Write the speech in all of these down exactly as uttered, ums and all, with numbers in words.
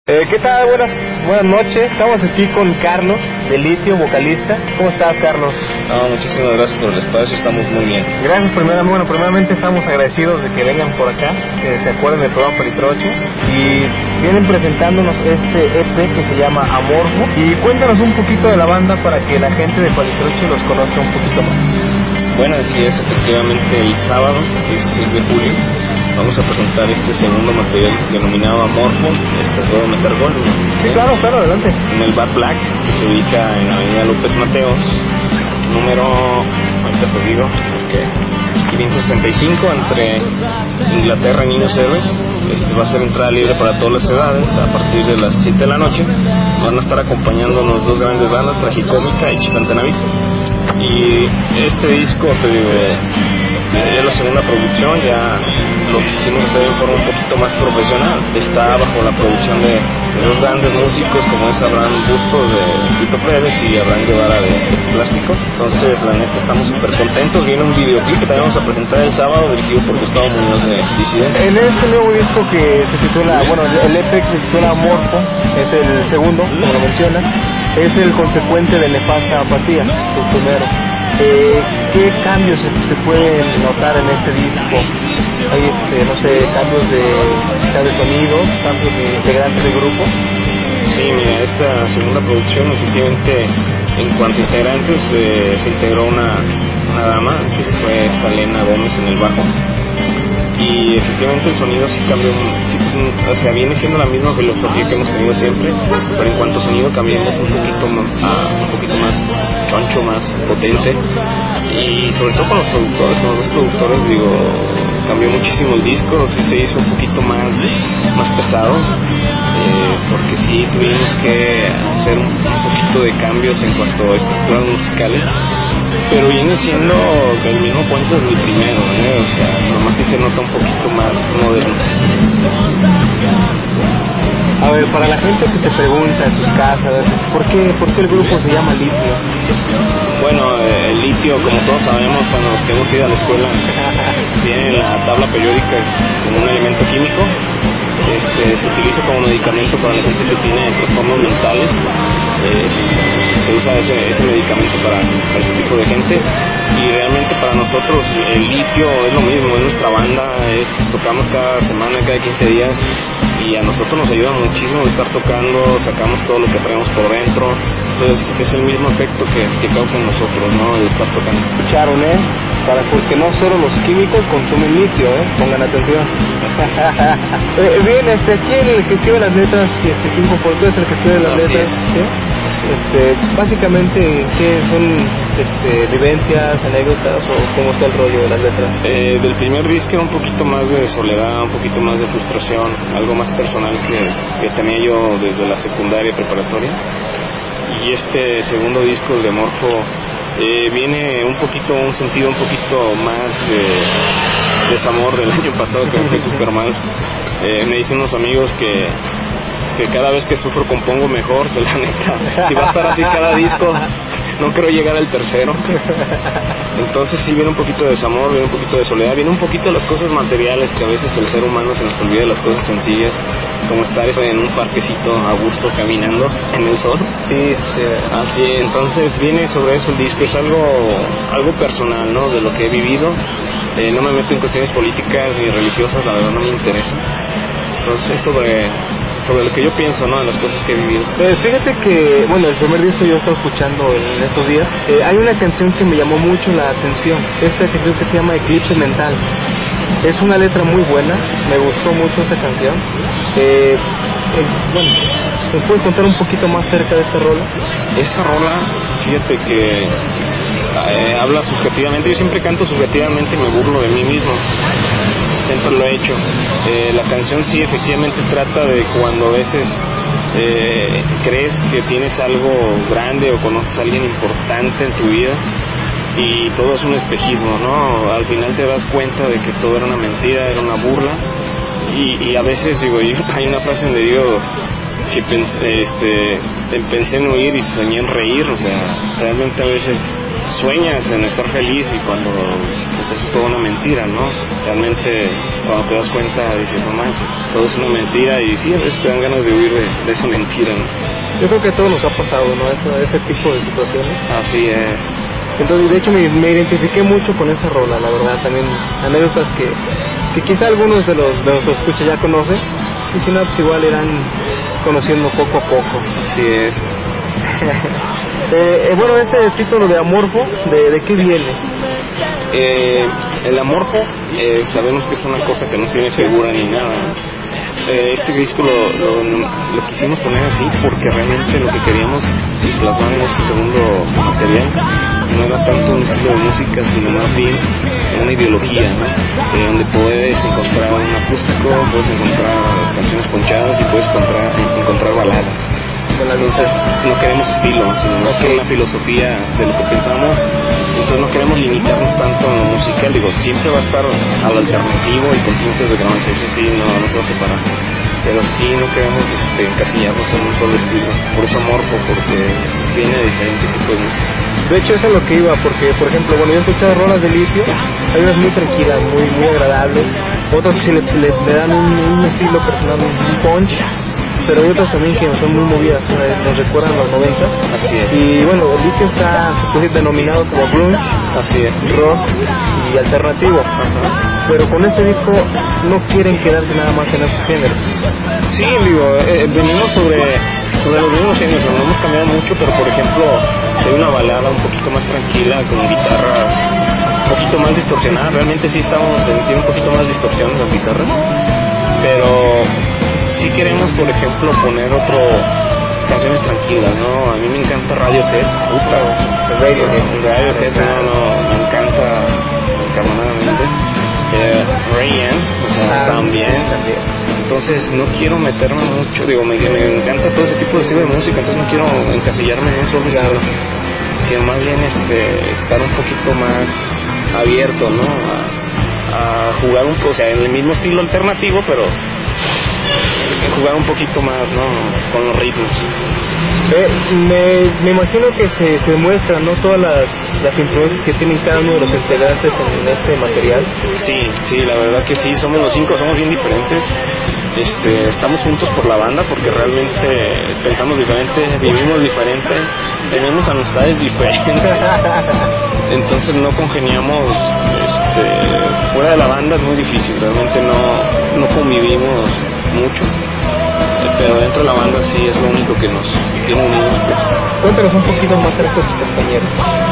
Eh, ¿Qué tal? Buenas, buenas noches. Estamos aquí con Carlos, de Litio, vocalista. ¿Cómo estás, Carlos? No, muchísimas gracias por el espacio, estamos muy bien. Gracias, primeramente. Bueno, primeramente estamos agradecidos de que vengan por acá, que se acuerden del programa Pelitroche. Y vienen presentándonos este E P que se llama Amorfo. Y cuéntanos un poquito de la banda para que la gente de Pelitroche los conozca un poquito más. Bueno, así es, efectivamente el sábado, dieciséis de julio, vamos a presentar este segundo material denominado Amorfo. Este puedo meter gol, ¿no? Sí, claro, claro, adelante. En el Bar Black, que se ubica en la avenida López Mateos, número, ahorita te digo, ok, quinientos sesenta y cinco, entre Inglaterra y Niños Héroes. Este va a ser entrada libre para todas las edades a partir de las siete de la noche. Van a estar acompañándonos dos grandes bandas, Tragicómica y Chicantenavit. Y este disco, te digo, es la segunda producción, ya lo quisimos hacer de forma un poquito más profesional. Está bajo la producción de, de dos grandes músicos como es Abraham Bustos de Tito Pérez y Abraham Guevara de Ex Plástico. Entonces, la neta, estamos súper contentos. Viene un videoclip que también vamos a presentar el sábado, dirigido por Gustavo Muñoz de Disidente. En este nuevo disco que se titula, bueno, el E P que se titula Amorfo, es el segundo, como lo mencionas, es el consecuente de Nefasta Apatía, tu primero. Eh, ¿Qué cambios se, se pueden notar en este disco? Hay, este, no sé, cambios de, de sonido, cambios de integrantes del grupo. Sí, mira, esta segunda producción, efectivamente, en cuanto a integrantes, eh, se integró una, una dama, que fue esta Elena Gómez en el bajo. Y efectivamente el sonido sí cambió, sí, o sea, viene siendo la misma filosofía que hemos tenido siempre, pero en cuanto a sonido cambiamos un poquito más, uh, un poquito más choncho, más potente, y sobre todo con los productores, con los dos productores, digo, cambió muchísimo el disco, sí se hizo un poquito más, más pesado, eh, porque sí tuvimos que hacer un, un poquito de cambios en cuanto a estructuras musicales. Pero viene siendo del mismo cuento del primero, ¿eh? O sea, nomás sí se nota un poquito más moderno. A ver, para la gente que se pregunta en sus casas, ¿por qué, ¿por qué el grupo se llama Litio? Bueno, eh, el litio, como todos sabemos, cuando los que hemos ido a la escuela, tiene la tabla periódica como un elemento químico. Este, se utiliza como medicamento para la gente que tiene trastornos mentales. Eh, se usa ese, ese medicamento para, para ese tipo de gente, y realmente para nosotros el litio es lo mismo, es nuestra banda, es, tocamos cada semana, cada quince días, y a nosotros nos ayuda muchísimo estar tocando, sacamos todo lo que traemos por dentro, entonces es el mismo efecto que, que causa en nosotros, ¿no? De estar tocando. Escucharon, ¿eh? Para, porque no solo los químicos consumen litio, ¿eh? Pongan atención. eh, bien, este, aquí el que escribe las letras, este, ¿quién comportó es el que escribe las Así letras? es. ¿Sí? Este, básicamente, ¿qué son este, vivencias, anécdotas o cómo está el rollo de las letras? Eh, del primer disco era un poquito más de soledad, un poquito más de frustración, algo más personal que, que tenía yo desde la secundaria y preparatoria. Y este segundo disco, el de Amorfo, eh, viene un poquito, un sentido un poquito más de desamor del año pasado, que me fue súper mal. Eh, me dicen unos amigos que que cada vez que sufro compongo mejor, que la neta, si va a estar así cada disco, no creo llegar al tercero. Entonces sí viene un poquito de desamor, viene un poquito de soledad, viene un poquito de las cosas materiales, que a veces el ser humano se nos olvida de las cosas sencillas, como estar en un parquecito a gusto caminando en el sol. Sí, sí. Así, entonces viene sobre eso el disco, es algo, algo personal, ¿no? De lo que he vivido. Eh, no me meto en cuestiones políticas ni religiosas, la verdad no me interesa. Entonces sobre... sobre lo que yo pienso, ¿no? De las cosas que he vivido. Eh, fíjate que, bueno, el primer disco yo estaba escuchando en estos días. Eh, hay una canción que me llamó mucho la atención. Esta canción que se llama Eclipse Mental. Es una letra muy buena. Me gustó mucho esa canción. Eh, eh, bueno, ¿nos puedes contar un poquito más cerca de esta rola? Esa rola, fíjate que eh, habla subjetivamente. Yo siempre canto subjetivamente y me burlo de mí mismo. Siempre lo he hecho. Eh, la canción sí efectivamente trata de cuando a veces eh, crees que tienes algo grande o conoces a alguien importante en tu vida y todo es un espejismo, ¿no? Al final te das cuenta de que todo era una mentira, era una burla, y, y a veces digo, hay una frase donde digo que pensé, este, pensé en huir y soñé en reír, o sea, realmente a veces sueñas en estar feliz y cuando pues es toda una mentira, ¿no? Realmente cuando te das cuenta dices, no manches, todo es una mentira y sí, a veces te dan ganas de huir de, de esa mentira, ¿no? Yo creo que a todos nos ha pasado, ¿no? Ese, ese tipo de situaciones. Así es. Entonces, de hecho, me, me identifiqué mucho con esa rola, la verdad. También anécdotas que, que quizá algunos de los de los escuchas ya conocen, y si no, pues igual irán conociendo poco a poco. Así es. eh, eh, bueno, este título de Amorfo, ¿de, de qué viene? Eh, el Amorfo, eh, sabemos que es una cosa que no tiene figura ni nada. Eh, este disco lo, lo, lo quisimos poner así porque realmente lo que queríamos plasmar en este segundo material no era tanto un estilo de música, sino más bien una ideología, ¿no? Eh, donde puedes encontrar un acústico, puedes encontrar canciones ponchadas y puedes encontrar, encontrar baladas. Entonces no queremos estilo, sino más que una filosofía de lo que pensamos. Entonces no queremos limitarnos tanto en lo musical. Digo, siempre va a estar al alternativo y con tintes de grunge, eso sí, no, no se va a separar. Pero sí no queremos este, encasillarnos en un solo estilo. Por eso Amorfo, porque viene de diferentes tipos de música. De hecho, eso es lo que iba, porque, por ejemplo, bueno, yo he escuchado rolas de Litio, hay unas muy tranquilas, muy muy agradables, otras que sí le, le, le dan un, un estilo personal, un punch, pero hay otras también que son muy movidas, nos recuerdan los noventa. Así es. Y bueno, el Litio está pues, denominado como grunge, así es, rock y alternativo. Ajá. Pero con este disco no quieren quedarse nada más en esos géneros. Sí, digo, eh, venimos sobre, sobre los mismos géneros, no hemos cambiado mucho, pero por ejemplo, hay una balada un poquito más tranquila, con guitarras un poquito más distorsionadas. Realmente sí estamos, tiene un poquito más distorsión las guitarras, pero sí queremos, por ejemplo, poner otro canciones tranquilas, ¿no? A mí me encanta Radiohead, puta, Radiohead, Radiohead, no, no, me encanta encarnadamente. Eh, Rayen, o sea, ah, también, también. Entonces no quiero meterme mucho, digo, me, me encanta todo ese tipo de estilo de música, entonces no quiero encasillarme en un solo estilo, sino más bien este, estar un poquito más abierto, ¿no? A, a jugar un poco, o sea, en el mismo estilo alternativo, pero jugar un poquito más, ¿no? Con los ritmos. Eh, me, me imagino que se, se muestran, ¿no? Todas las, las influencias que tienen cada uno de los integrantes en este material. Sí, sí, la verdad que sí, somos los cinco, somos bien diferentes. Este, estamos juntos por la banda porque realmente pensamos diferente, vivimos diferente, tenemos amistades diferentes. Entonces no congeniamos, este, fuera de la banda es muy difícil, realmente no, no convivimos mucho. Pero dentro de la banda sí es lo único que nos tiene unidos. Cuéntanos un poquito más de tus compañeros.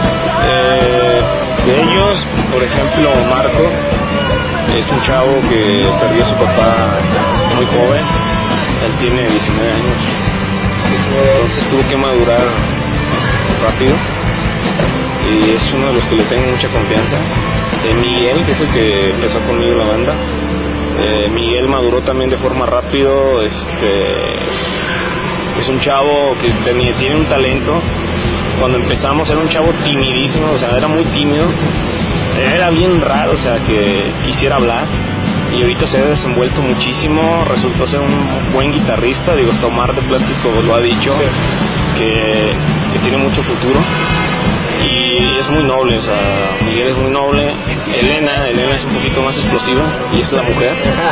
Eh, de ellos, por ejemplo, Marco es un chavo que perdió a su papá muy joven. Él tiene diecinueve años. Entonces tuvo que madurar rápido. Y es uno de los que le tengo mucha confianza. Eh, Miguel, que es el que empezó conmigo la banda. Eh, Miguel maduró también de forma rápido, este, es un chavo que tenía, tiene un talento. Cuando empezamos era un chavo timidísimo, o sea, era muy tímido, era bien raro, o sea, que quisiera hablar, y ahorita se ha desenvuelto muchísimo, resultó ser un buen guitarrista, digo, hasta Omar de Plástico lo ha dicho, que, que tiene mucho futuro. Y es muy noble, o sea, Miguel es muy noble. Elena, Elena es un poquito más explosiva y es la mujer.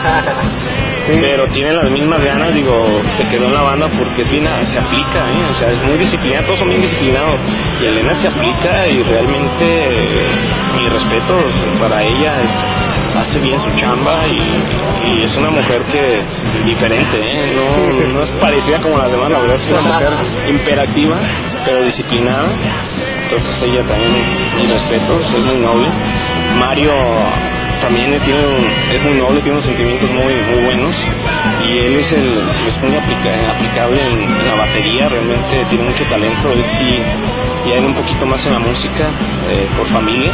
Sí. Pero tiene las mismas ganas, digo, se quedó en la banda porque es bien, se aplica, ¿eh? O sea, es muy disciplinada, todos son bien disciplinados. Y Elena se aplica y realmente eh, mi respeto para ella, es, hace bien su chamba y, y es una mujer que diferente, ¿eh? No, no es parecida como las demás, la verdad es una mujer imperativa, pero disciplinada. Entonces ella también, mis respetos, es muy noble. Mario también tiene un, es muy noble, tiene unos sentimientos muy muy buenos y él es el es muy aplica, aplicable en, en la batería, realmente tiene mucho talento. Él sí ya era un poquito más en la música, eh, por familia.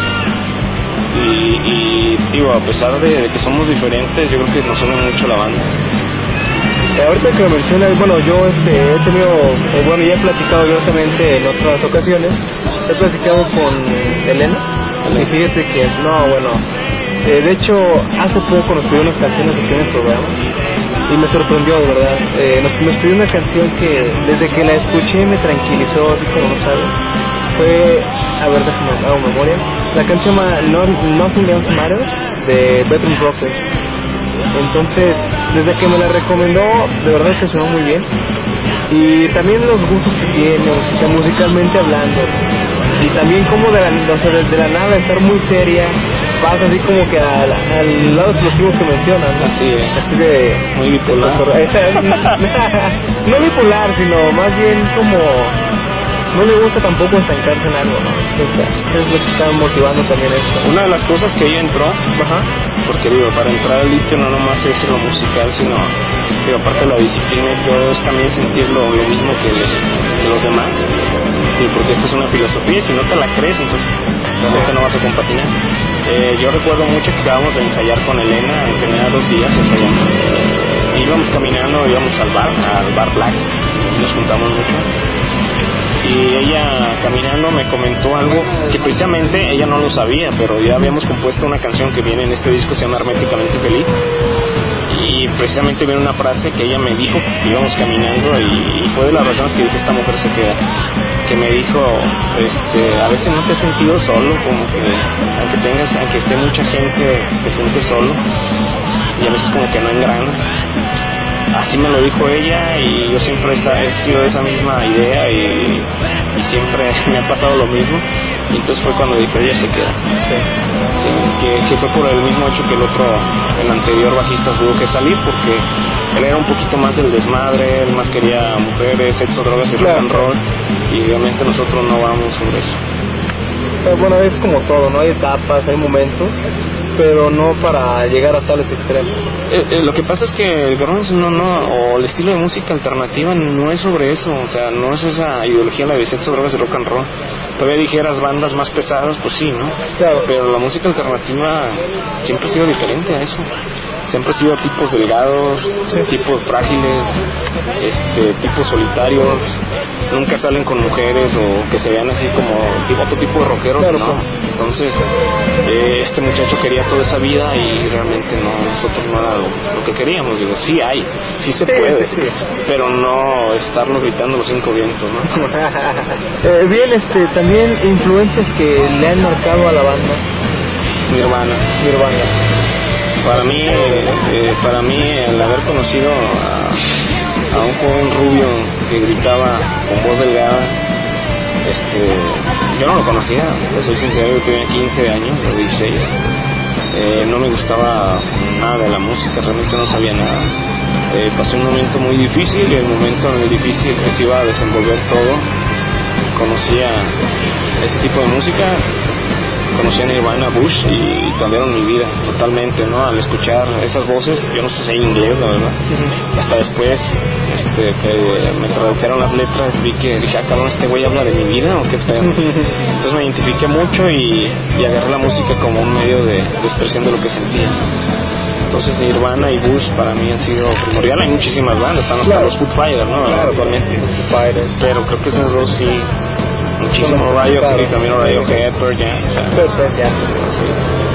Y, y digo, a pesar de, de que somos diferentes, yo creo que nos une mucho la banda. Eh, ahorita que lo mencionas, bueno, yo este, he tenido, eh, bueno, ya he platicado abiertamente en otras ocasiones, he platicado con Elena, y fíjate que, no, bueno, eh, de hecho, hace poco nos pidió unas canciones aquí en el programa, y me sorprendió, de verdad, eh, nos, nos pidió una canción que desde que la escuché me tranquilizó, así como no sabes, fue, a ver, déjame hago memoria, la canción se llama no, Nothing Else Matters de Bedroom Rockers. Entonces, desde que me la recomendó, de verdad que sonó muy bien. Y también los gustos que tiene, o sea, musicalmente hablando. Y también como de la, o sea, de, de la nada estar muy seria, pasa así como que al, al lado explosivo que mencionas, ¿no? Así es. Así de... Muy bipolar. No bipolar, sino más bien como... No le gusta tampoco estancarse en algo, ¿no? Entonces, es lo que está motivando también esto. Una de las cosas que ella entró, Ajá. porque digo, para entrar al litio no nomás es lo musical, sino, digo, aparte de la disciplina y todo, es también sentir lo, lo mismo que, les, que los demás. Sí, porque esta es una filosofía y si no te la crees, entonces realmente no vas a compatinar. Eh, yo recuerdo mucho que acabamos de ensayar con Elena, tenía dos días ensayando. Íbamos caminando, íbamos al bar, al bar Black, nos juntamos mucho. Y ella caminando me comentó algo que precisamente ella no lo sabía, pero ya habíamos compuesto una canción que viene en este disco, se llama Herméticamente Feliz, y precisamente viene una frase que ella me dijo, íbamos caminando y, y fue de las razones que dije, esta mujer se queda, que me dijo, este, a veces no te has sentido solo, como que aunque tengas, aunque esté mucha gente, te sientes solo y a veces como que no engranas. Así me lo dijo ella y yo siempre he sido de esa misma idea y, y siempre me ha pasado lo mismo. Y entonces fue cuando dije, ella se queda. Sí. Sí, que, que fue por el mismo hecho que el otro, el anterior bajista tuvo que salir, porque él era un poquito más del desmadre, él más quería mujeres, sexo, drogas y claro, rock and roll, y obviamente nosotros no vamos sobre eso. Pero bueno, es como todo, ¿no? Hay etapas, hay momentos, pero no para llegar a tales extremos. Eh, eh, lo que pasa es que el grunge no, no, o el estilo de música alternativa no es sobre eso, o sea, no es esa ideología la de sexo, drogas y rock and roll. Todavía dijeras bandas más pesadas, pues sí, ¿no? Claro. Pero la música alternativa siempre ha sido diferente a eso. Siempre ha sido tipos delgados, sí, tipos frágiles, este, tipos solitarios. Nunca salen con mujeres o que se vean así como tipo, otro tipo de rockeros, claro, ¿no? Entonces, eh, este muchacho quería toda esa vida y realmente no, nosotros no era lo, lo que queríamos. Digo, sí hay, sí se sí, puede, sí, sí. Pero no estarlo gritando los cinco vientos, ¿no? eh, bien, este, también influencias que le han marcado a la banda. Nirvana. Nirvana. Para mí, eh, para mí el haber conocido a, a un joven rubio que gritaba con voz delgada, este, yo no lo conocía, soy sincero, yo tenía quince años o dieciséis, eh, no me gustaba nada de la música, realmente no sabía nada. Eh, pasé un momento muy difícil y el momento en el difícil que se iba a desenvolver todo, conocía ese tipo de música. Conocí a Nirvana, Bush y cambiaron mi vida totalmente, ¿no? Al escuchar esas voces, yo no sé inglés, la verdad. Uh-huh. Hasta después, este, que me tradujeron las letras, vi que dije, ah, cabrón, este güey habla de mi vida o qué pedo. Entonces me identifiqué mucho y, y agarré la música como un medio de, de expresión de lo que sentía. Entonces Nirvana y Bush para mí han sido primordial. Hay muchísimas bandas, están claro. los Foo Fighters, ¿no? Claro, actualmente. Foo Fighters. Pero creo que esos dos sí. Muchísimo radio, claro, y también Radiohead, Pearl Jam, o sea, Pearl Jam. Sí.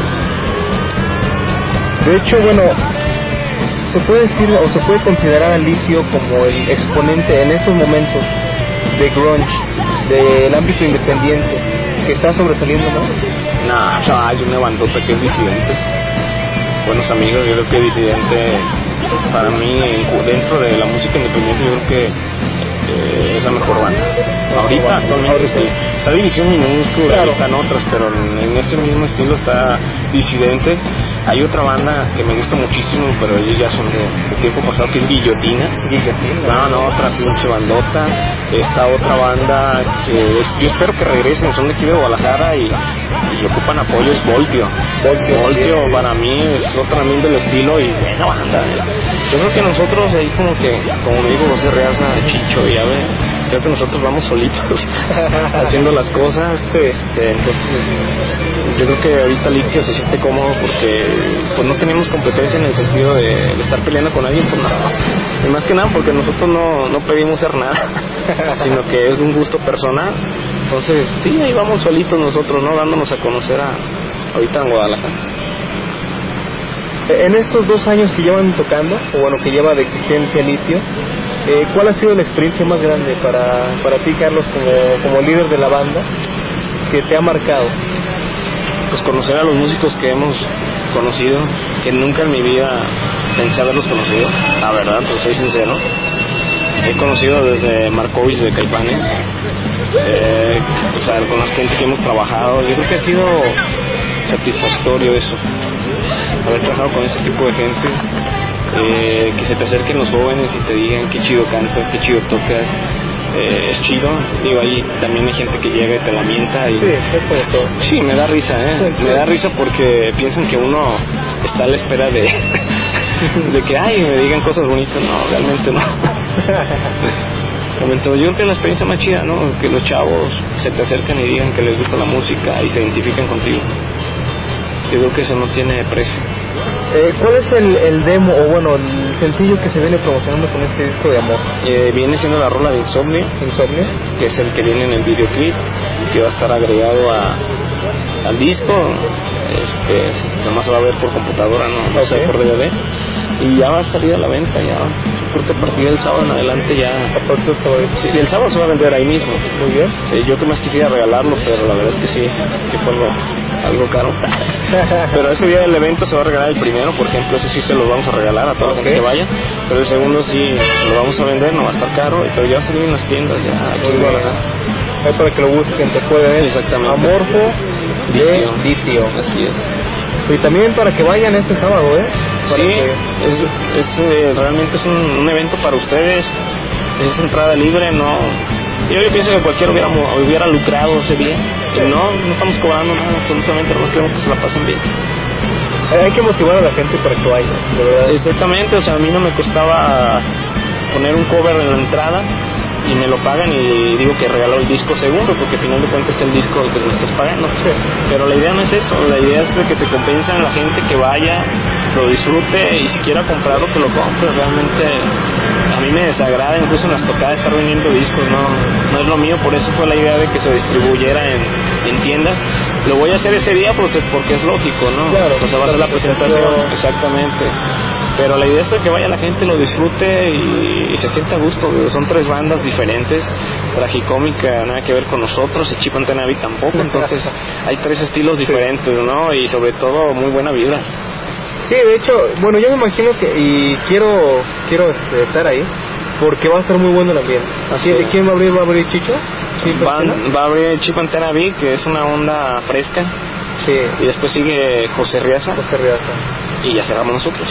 De hecho, bueno, se puede decir o se puede considerar al litio como el exponente en estos momentos de grunge, del ámbito independiente, que está sobresaliendo más. No, no, hay una bandota que es Disidente. Buenos amigos, yo creo que Disidente, para mí, dentro de la música independiente, yo creo que eh, es la mejor banda. Ahorita, actualmente, ahorita sí. Está División Minúscula, claro, están otras, pero en, en ese mismo estilo está Disidente. Hay otra banda que me gusta muchísimo, pero ellos ya son de, de tiempo pasado, que es Guillotina. Guillotina. No, no, otra pinche bandota. Esta otra banda que es, yo espero que regresen, son de aquí de Guadalajara y, y ocupan apoyo, es Voltio. Voltio, Voltio para mí es otra también del estilo y buena banda. Yo creo que nosotros ahí como que, como me dijo José Reaza, Chicho, ya ve, creo que nosotros vamos solitos haciendo las cosas. Este, entonces yo creo que ahorita Litio se siente cómodo porque pues no tenemos competencia en el sentido de, de estar peleando con alguien, pues nada. Y más que nada porque nosotros no, no pedimos ser nada, sino que es un gusto personal. Entonces sí, ahí vamos solitos nosotros, ¿no? Dándonos a conocer a, ahorita en Guadalajara. En estos dos años que llevan tocando, o bueno, que lleva de existencia Litio, eh, ¿cuál ha sido la experiencia más grande para, para ti, Carlos, como, como líder de la banda, que te ha marcado? Pues conocer a los músicos que hemos conocido, que nunca en mi vida pensé haberlos conocido, la verdad, pues soy sincero. He conocido desde Markovich de Caifanes, eh, o sea, con la gente que hemos trabajado. Yo creo que ha sido satisfactorio eso, haber trabajado con ese tipo de gente, eh, que se te acerquen los jóvenes y te digan qué chido cantas, qué chido tocas. Eh, es chido, digo, ahí también hay gente que llega y te lamenta y... Sí, es como todo. Sí, me da risa, ¿eh? Sí. Me da risa porque piensan que uno está a la espera de... de que, ay, me digan cosas bonitas. No, realmente no. Momento, yo creo que es la experiencia más chida, ¿no? Que los chavos se te acercan y digan que les gusta la música y se identifican contigo. Yo creo que eso no tiene precio. Eh, ¿Cuál es el, el demo, o bueno, el sencillo que se viene promocionando con este disco de amor? Eh, viene siendo la rola de Insomnio, Insomnio, que es el que viene en el videoclip, que va a estar agregado a, al disco. Este, nada más se va a ver por computadora, no, no okay. sé, por D V D. Y ya va a salir a la venta, ya. Creo que a partir del sábado en adelante ya. A partir del sábado. Sí, y el sábado se va a vender ahí mismo. Muy bien. Sí, yo que más quisiera regalarlo, pero la verdad es que sí, sí fue algo, algo caro. Pero ese día del evento se va a regalar el primero, por ejemplo, ese sí se lo vamos a regalar a toda la okay. gente que vaya. Pero el segundo sí lo vamos a vender, no va a estar caro, pero ya va a salir en las tiendas, ya aquí en Guadalajara. Ahí para que lo busquen, te pueden. Exactamente. Amorfo de Litio. Así es. Y también para que vayan este sábado, ¿eh? Para sí, que... es, es eh, realmente es un, un evento para ustedes. Es entrada libre, no. Yo, yo pienso que cualquiera hubiera, hubiera lucrado ese día. Sí. Y no, no estamos cobrando nada, absolutamente, no queremos que se la pasen bien. Hay que motivar a la gente para que vaya, de verdad. Exactamente, o sea, a mí no me costaba poner un cover en la entrada y me lo pagan y digo que regaló el disco segundo, porque al final de cuentas es el disco el que me estás pagando. Sí. Pero la idea no es eso, la idea es de que se compensen la gente que vaya, lo disfrute y si quiera comprarlo que lo compre. Realmente a mí me desagrada incluso en las tocadas estar vendiendo discos, no, no es lo mío, por eso fue la idea de que se distribuyera en, en tiendas. Lo voy a hacer ese día porque, porque es lógico, ¿no? Claro, o sea, va a ser la presentación, exactamente. Pero la idea es de que vaya la gente, lo disfrute y, y se sienta a gusto. Son tres bandas diferentes. Tragicómica nada que ver con nosotros, y Chip and Dale tampoco. Entonces hay tres estilos diferentes, ¿no? Y sobre todo muy buena vibra. Sí, de hecho, bueno, yo me imagino que, y quiero quiero este, estar ahí, porque va a estar muy bueno el ambiente. Así sí. ¿De quién va a abrir? ¿Va a abrir Chicho? ¿Sí, va, va a abrir Chip and Dale, que es una onda fresca. Sí. Y después sigue José Riaza. José Riaza. Y ya cerramos nosotros.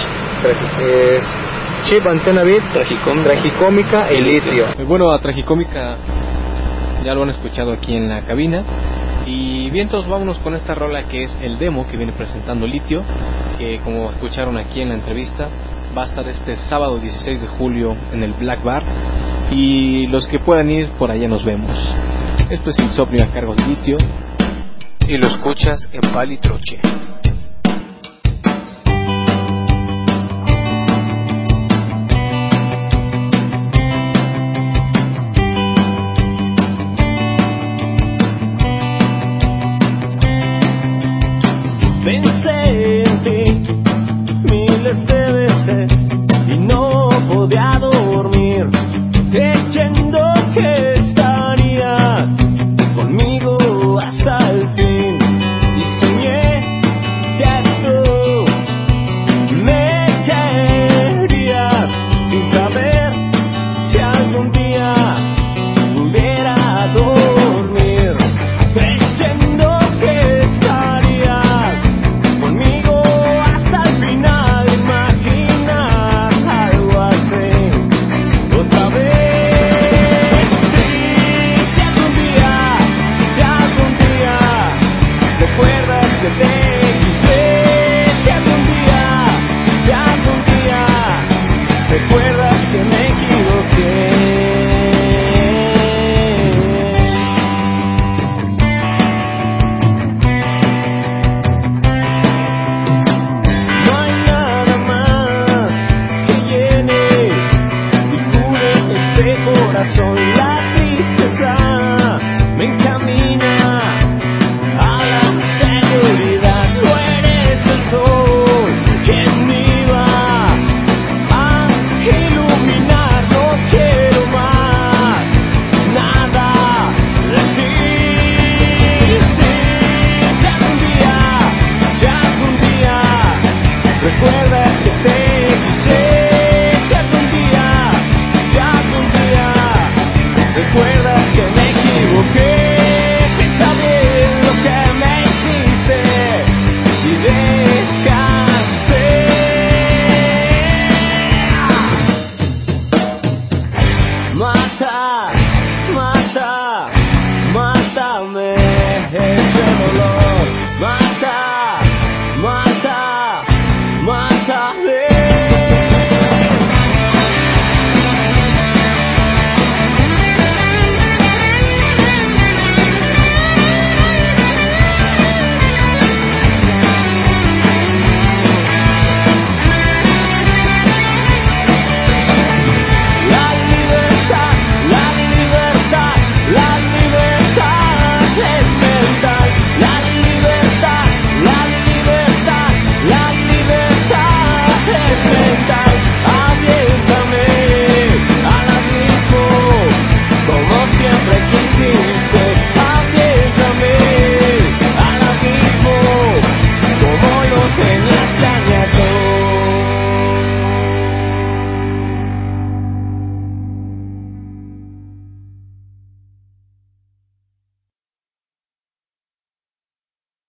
Es Chip Antena Beat, Tragicómica, Tragicómica y Litio. Bueno, a Tragicómica ya lo han escuchado aquí en la cabina. Y bien, todos vámonos con esta rola que es el demo que viene presentando Litio, que como escucharon aquí en la entrevista va a estar este sábado dieciséis de julio en el Black Bar, y los que puedan ir por allá nos vemos. Esto es Insomnio a cargo de Litio y lo escuchas en Palitroche. Get me た